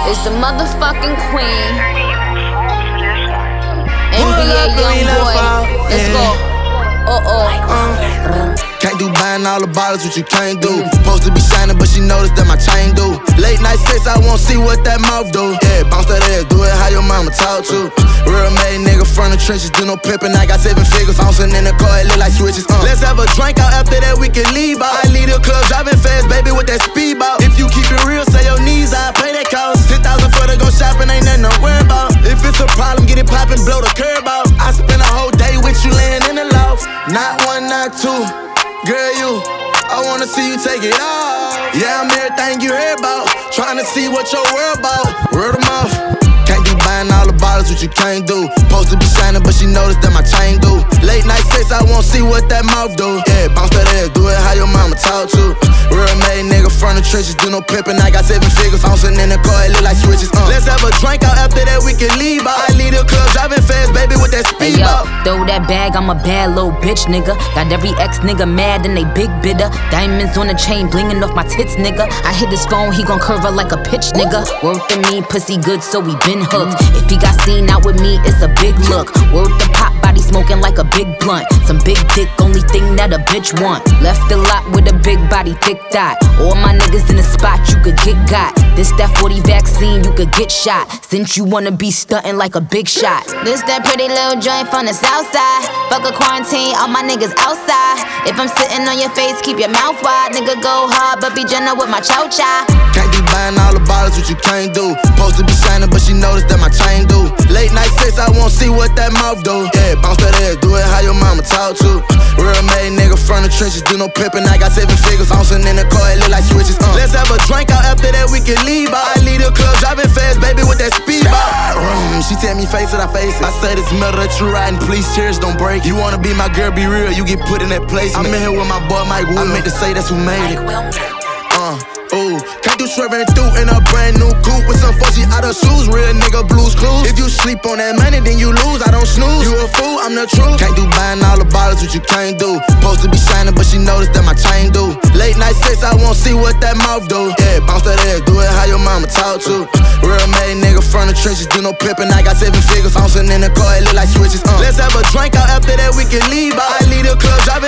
It's the motherfucking queen. NBA young boy. Let's go. Can't do buying all the bottles, what you can't do. Supposed to be shining, but she noticed that my chain do. Late night sex, I won't see what that mouth do. Yeah, bounce that ass, do it how your mama talk to. Real made nigga from the trenches, do no pimpin'. I got 7 figures, bouncing in the car, it look like switches. Let's have a drink out, after that we can leave out. I leave the club driving fast, baby, with that speedboat. If you keep it real, say your knees, I pay that cost. 10,000 for to go shopping, ain't nothing to worry about. If it's a problem, get it poppin', blow the curb out. I spend a whole day with you laying in the loft. Not one, not two, girl, you, I wanna see you take it off. Yeah, I'm everything you heard about, tryna see what your world about. Word of mouth. Can't do buying all the bottles, what you can't do. Supposed to be shining, but she noticed that my chain do. Late night sex, I won't see what that mouth do. Yeah, bounce that ass, do it how your mama talk to. Real made nigga from the trenches, do no pimpin'. I got 7 figures, bouncing in the car, it look like switches. Let's have a drink out, after that we can leave out. I leave the club driving fast, baby, with that speed out. Throw that bag, I'm a bad little bitch, nigga. Got every ex nigga mad and they big bidder. Diamonds on the chain, blingin' off my tits, nigga. I hit his phone, he gon' curve her like a pitch, nigga. Worth to me, pussy good, so we been hooked. If he got seen out with me, it's a big look. Word the pop, body smoking like a big blunt. Some big dick, only thing that a bitch want. Left the lot with a big body, thick dot. All my niggas in the spot, you could get got. This that 40 vaccine, you could get shot. Since you wanna be stuntin' like a big shot. This that pretty little joint from the south side. Fuck a quarantine, all my niggas outside. If I'm sitting on your face, keep your mouth wide. Nigga go hard, but be gentle with my chow-chow. Can't be buying all the bottles, what you can't do. Supposed to be shining, but she noticed that my chain do. Late night sex, I won't see what that mouth do. Yeah, bounce that ass, do it how your mama talk to. Real made nigga from the trenches, do no pimpin'. I got 7 figures, bouncing in the car, it look like switches. Let's have a drink out, after that we can leave out. I leave the club driving fast, baby, with that speedboat. She tell me face it, I face it. I said it's metal that you riding, please cheers, don't break. You wanna be my girl, be real, you get put in that place. I'm in here with my boy Mike Will. I meant to say that's who made it. Ooh, can't do swerving through in a brand new coupe with some fuzzy out of shoes. Real nigga blues clues. If you sleep on that money, then you lose. I don't snooze. You a fool, I'm the truth. Can't do buying all the bottles, what you can't do. Supposed to be shining, but she noticed that my chain do. Late night sex, I won't see what that mouth do. Yeah, bounce that ass, do it how your mama talk to. Real made nigga from the trenches, do no pimpin'. I got 7 figures, bouncing in the car, it look like switches. Let's have a drink out, after that we can leave out. I leave the club driving